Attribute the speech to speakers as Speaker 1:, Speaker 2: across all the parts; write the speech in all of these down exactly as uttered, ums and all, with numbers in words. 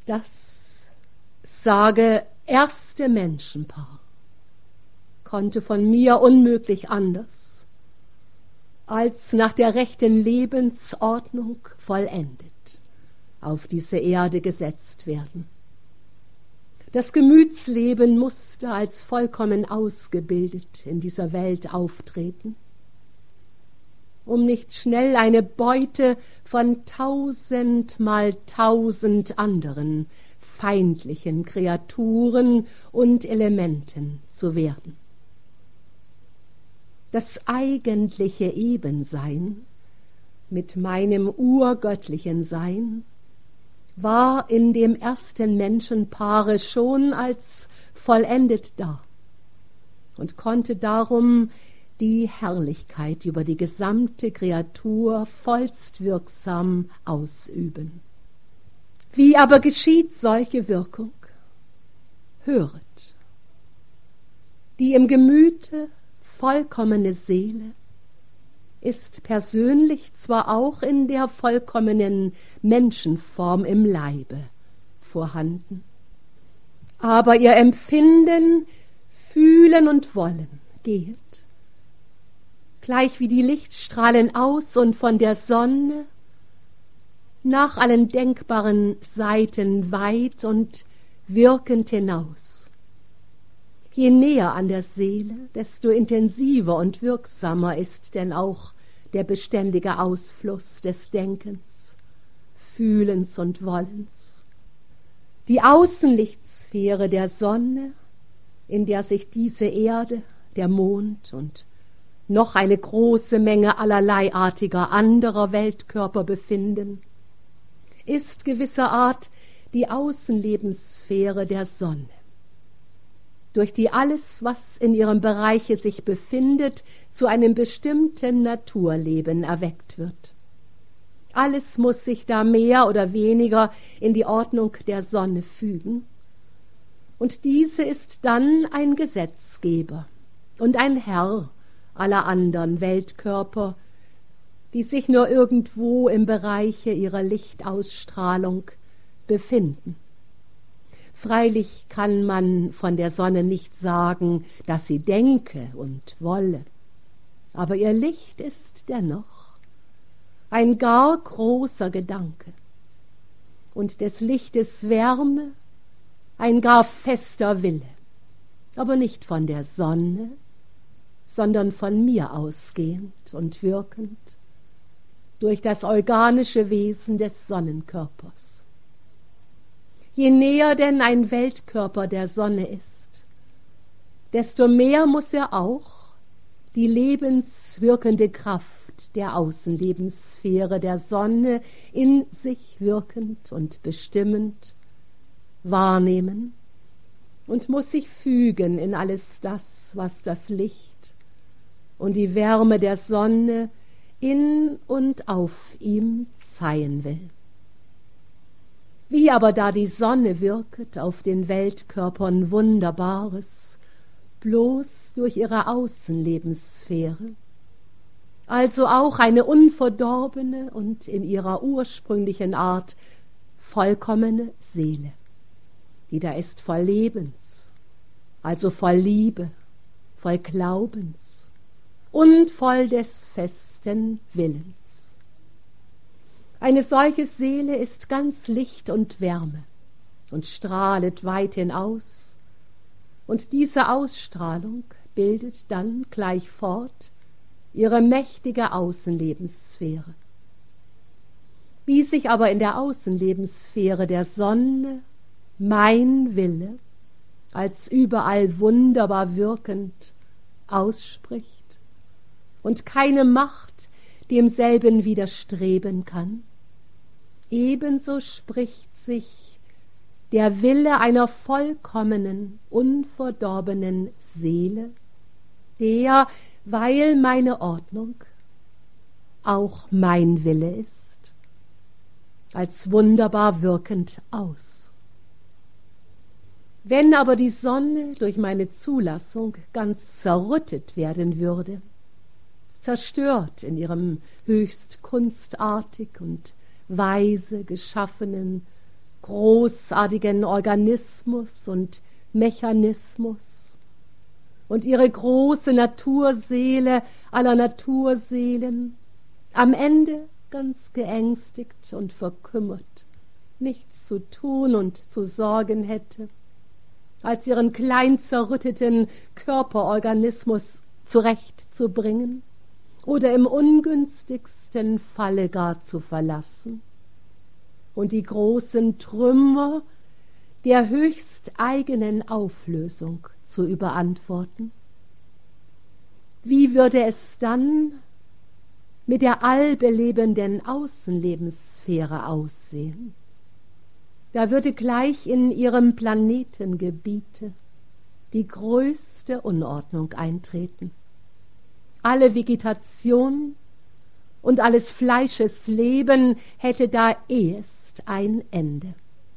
Speaker 1: Das sage erste Menschenpaar konnte von mir unmöglich anders, als nach der rechten Lebensordnung vollendet auf diese Erde gesetzt werden. Das Gemütsleben musste als vollkommen ausgebildet in dieser Welt auftreten, um nicht schnell eine Beute von tausend mal tausend anderen feindlichen Kreaturen und Elementen zu werden. Das eigentliche Ebensein mit meinem urgöttlichen Sein war in dem ersten Menschenpaare schon als vollendet da und konnte darum die Herrlichkeit über die gesamte Kreatur vollst wirksam ausüben. Wie aber geschieht solche Wirkung? Höret. Die im Gemüte vollkommene Seele ist persönlich zwar auch in der vollkommenen Menschenform im Leibe vorhanden, aber ihr Empfinden, Fühlen und Wollen geht, gleich wie die Lichtstrahlen aus und von der Sonne, nach allen denkbaren Seiten weit und wirkend hinaus. Je näher an der Seele, desto intensiver und wirksamer ist denn auch der beständige Ausfluss des Denkens, Fühlens und Wollens. Die Außenlichtsphäre der Sonne, in der sich diese Erde, der Mond und noch eine große Menge allerleiartiger anderer Weltkörper befinden, ist gewisserart die Außenlebenssphäre der Sonne, durch die alles, was in ihrem Bereiche sich befindet, zu einem bestimmten Naturleben erweckt wird. Alles muss sich da mehr oder weniger in die Ordnung der Sonne fügen, und diese ist dann ein Gesetzgeber und ein Herr aller anderen Weltkörper, die sich nur irgendwo im Bereiche ihrer Lichtausstrahlung befinden. Freilich kann man von der Sonne nicht sagen, dass sie denke und wolle, aber ihr Licht ist dennoch ein gar großer Gedanke und des Lichtes Wärme ein gar fester Wille, aber nicht von der Sonne, sondern von mir ausgehend und wirkend durch das organische Wesen des Sonnenkörpers. Je näher denn ein Weltkörper der Sonne ist, desto mehr muss er auch die lebenswirkende Kraft der Außenlebenssphäre der Sonne in sich wirkend und bestimmend wahrnehmen und muss sich fügen in alles das, was das Licht und die Wärme der Sonne in und auf ihm zeigen will. Wie aber da die Sonne wirket auf den Weltkörpern Wunderbares, bloß durch ihre Außenlebenssphäre, also auch eine unverdorbene und in ihrer ursprünglichen Art vollkommene Seele, die da ist voll Lebens, also voll Liebe, voll Glaubens und voll des festen Willens. Eine solche Seele ist ganz Licht und Wärme und strahlet weit hinaus, und diese Ausstrahlung bildet dann gleich fort ihre mächtige Außenlebenssphäre. Wie sich aber in der Außenlebenssphäre der Sonne mein Wille als überall wunderbar wirkend ausspricht und keine Macht demselben widerstreben kann, ebenso spricht sich der Wille einer vollkommenen, unverdorbenen Seele, der, weil meine Ordnung auch mein Wille ist, als wunderbar wirkend aus. Wenn aber die Sonne durch meine Zulassung ganz zerrüttet werden würde, zerstört in ihrem höchst kunstartig und weise geschaffenen großartigen Organismus und Mechanismus und ihre große Naturseele aller Naturseelen am Ende ganz geängstigt und verkümmert nichts zu tun und zu sorgen hätte, als ihren klein zerrütteten Körperorganismus zurechtzubringen oder im ungünstigsten Falle gar zu verlassen und die großen Trümmer der höchst eigenen Auflösung zu überantworten. Wie würde es dann mit der allbelebenden Außenlebenssphäre aussehen? Da würde gleich in ihrem Planetengebiete die größte Unordnung eintreten. Alle Vegetation und alles Fleischesleben hätte da ehest ein Ende.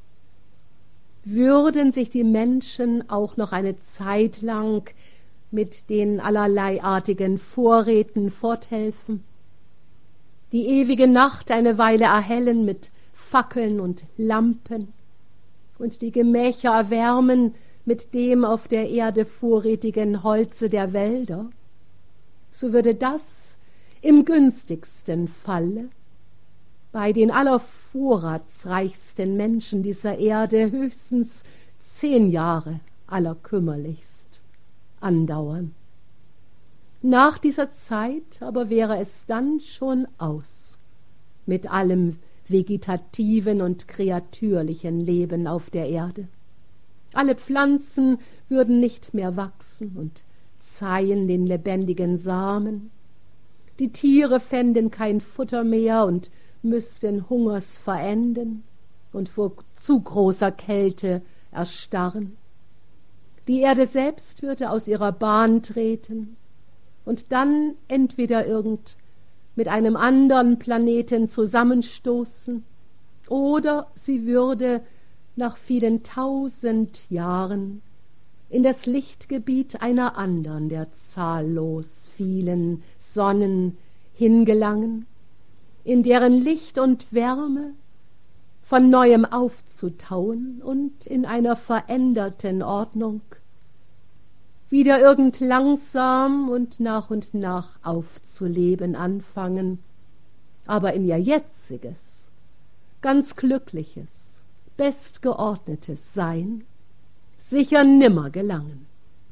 Speaker 1: Würden sich die Menschen auch noch eine Zeit lang mit den allerleiartigen Vorräten forthelfen, die ewige Nacht eine Weile erhellen mit Fackeln und Lampen und die Gemächer erwärmen mit dem auf der Erde vorrätigen Holze der Wälder, so würde das im günstigsten Falle bei den allervorratsreichsten Menschen dieser Erde höchstens zehn Jahre allerkümmerlichst andauern. Nach dieser Zeit aber wäre es dann schon aus mit allem vegetativen und kreatürlichen Leben auf der Erde. Alle Pflanzen würden nicht mehr wachsen und zeihen den lebendigen Samen. Die Tiere fänden kein Futter mehr und müssten Hungers verenden und vor zu großer Kälte erstarren. Die Erde selbst würde aus ihrer Bahn treten und dann entweder irgend mit einem anderen Planeten zusammenstoßen oder sie würde nach vielen tausend Jahren in das Lichtgebiet einer anderen der zahllos vielen Sonnen hingelangen, in deren Licht und Wärme von neuem aufzutauen und in einer veränderten Ordnung wieder irgend langsam und nach und nach aufzuleben anfangen, aber in ihr jetziges, ganz glückliches, bestgeordnetes Sein sicher nimmer gelangen.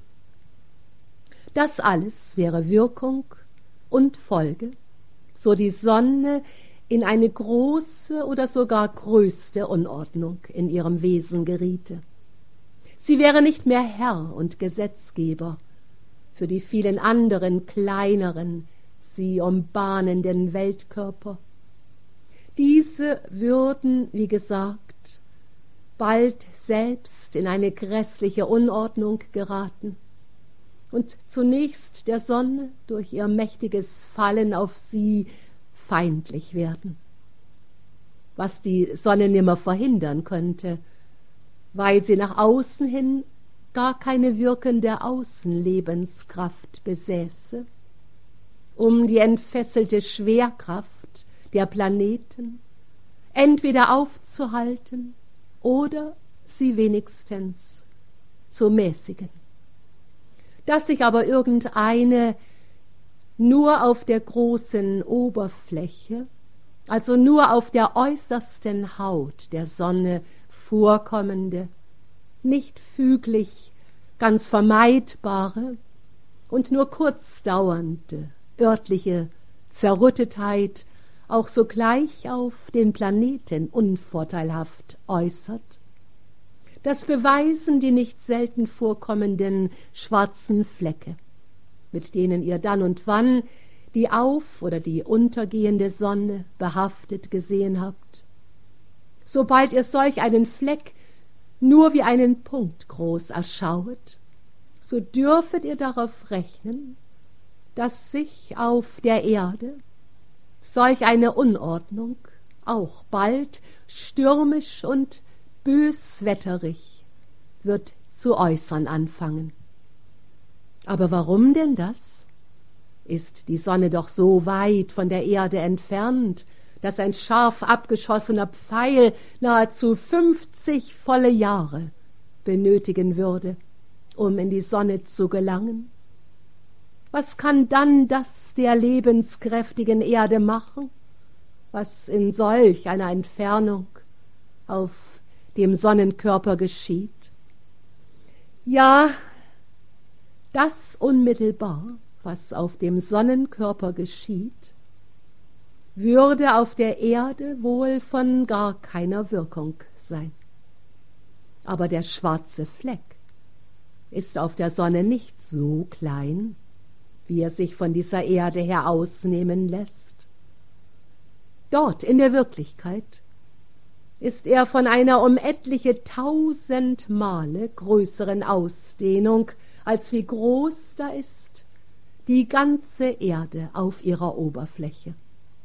Speaker 1: Das alles wäre Wirkung und Folge, so die Sonne in eine große oder sogar größte Unordnung in ihrem Wesen geriete. Sie wäre nicht mehr Herr und Gesetzgeber für die vielen anderen kleineren, sie umbahnenden Weltkörper. Diese würden, wie gesagt, bald selbst in eine grässliche Unordnung geraten und zunächst der Sonne durch ihr mächtiges Fallen auf sie feindlich werden, was die Sonne nimmer verhindern könnte, weil sie nach außen hin gar keine wirkende Außenlebenskraft besäße, um die entfesselte Schwerkraft der Planeten entweder aufzuhalten oder sie wenigstens zu mäßigen. Dass sich aber irgendeine nur auf der großen Oberfläche, also nur auf der äußersten Haut der Sonne vorkommende, nicht füglich, ganz vermeidbare und nur kurz dauernde örtliche Zerrüttetheit auch sogleich auf den Planeten unvorteilhaft äußert. Das beweisen die nicht selten vorkommenden schwarzen Flecke, mit denen ihr dann und wann die auf- oder die untergehende Sonne behaftet gesehen habt. Sobald ihr solch einen Fleck nur wie einen Punkt groß erschauet, so dürfet ihr darauf rechnen, dass sich auf der Erde solch eine Unordnung auch bald stürmisch und böswetterig wird zu äußern anfangen. Aber warum denn das? Ist die Sonne doch so weit von der Erde entfernt, dass ein scharf abgeschossener Pfeil nahezu fünfzig volle Jahre benötigen würde, um in die Sonne zu gelangen? Was kann dann das der lebenskräftigen Erde machen, was in solch einer Entfernung auf dem Sonnenkörper geschieht? Ja, das unmittelbar, was auf dem Sonnenkörper geschieht, würde auf der Erde wohl von gar keiner Wirkung sein. Aber der schwarze Fleck ist auf der Sonne nicht so klein, wie er sich von dieser Erde her ausnehmen lässt. Dort in der Wirklichkeit ist er von einer um etliche tausend Male größeren Ausdehnung, als wie groß da ist die ganze Erde auf ihrer Oberfläche.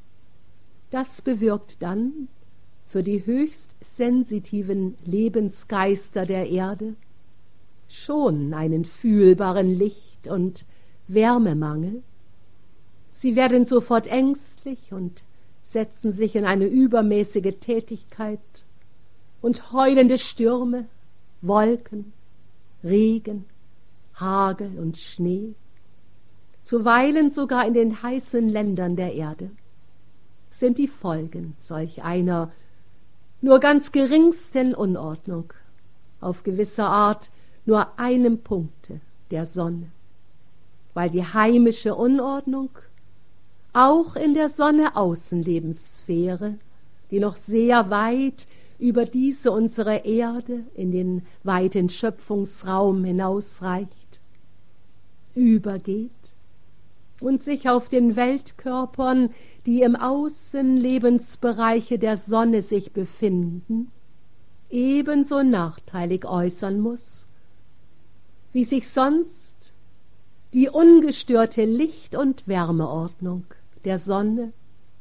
Speaker 1: Das bewirkt dann für die höchst sensitiven Lebensgeister der Erde schon einen fühlbaren Licht- und Wärmemangel. Sie werden sofort ängstlich und setzen sich in eine übermäßige Tätigkeit, und heulende Stürme, Wolken, Regen, Hagel und Schnee, zuweilen sogar in den heißen Ländern der Erde, sind die Folgen solch einer nur ganz geringsten Unordnung, auf gewisse Art nur einem Punkte der Sonne, weil die heimische Unordnung auch in der Sonne-Außenlebenssphäre, die noch sehr weit über diese unsere Erde in den weiten Schöpfungsraum hinausreicht, übergeht und sich auf den Weltkörpern, die im Außenlebensbereiche der Sonne sich befinden, ebenso nachteilig äußern muss, wie sich sonst die ungestörte Licht- und Wärmeordnung der Sonne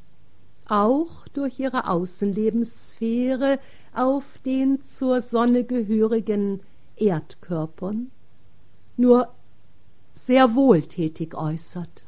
Speaker 1: auch durch ihre Außenlebenssphäre auf den zur Sonne gehörigen Erdkörpern nur sehr wohltätig äußert.